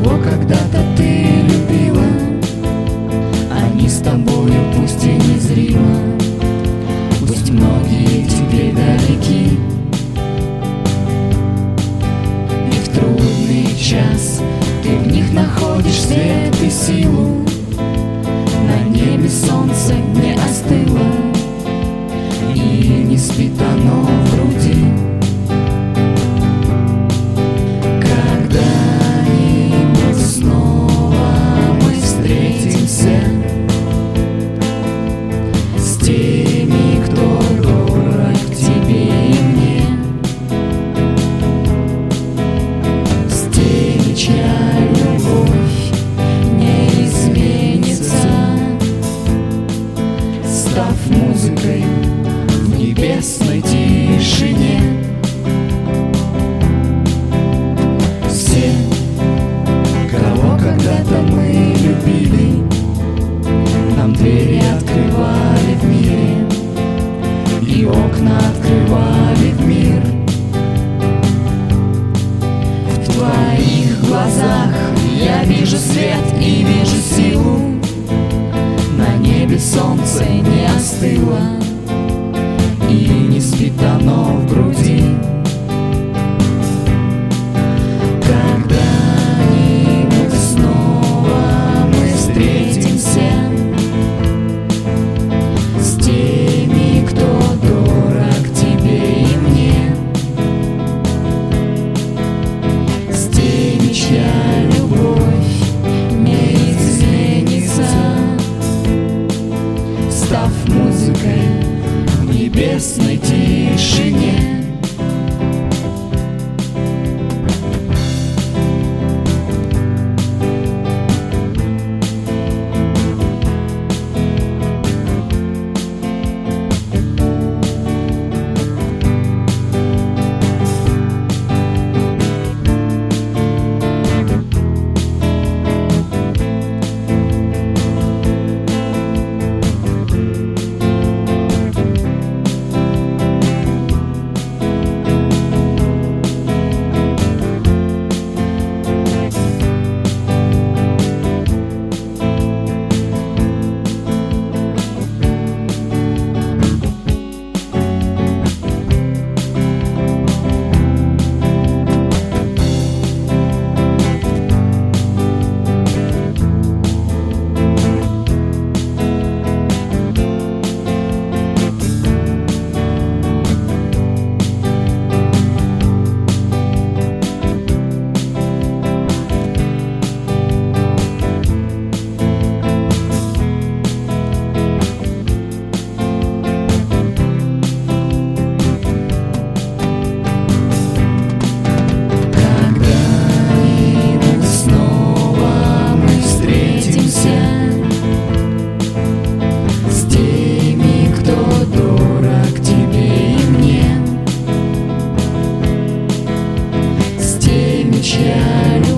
кого когда-то ты любила, они с тобою пусть и незримо, пусть многие теперь далеки, и в трудный час ты в них находишь свет и силу. На небе солнце не остыло, и не спит оно в груди. Когда-нибудь снова мы встретимся с теми, кто дорог тебе и мне, с теми, чья любовь не изменится, став музыкой в небесной тишине. Все, кого когда-то мы любили, нам двери открывали в мире, и окна открывали в мир. В твоих глазах я вижу свет и вижу силу. На небе солнце не остыло, и не спит оно в груди. Когда-нибудь снова мы встретимся с теми, кто дорог тебе и мне, с теми, чья любовь не изменится, став музыкой в небесной тишине. Чья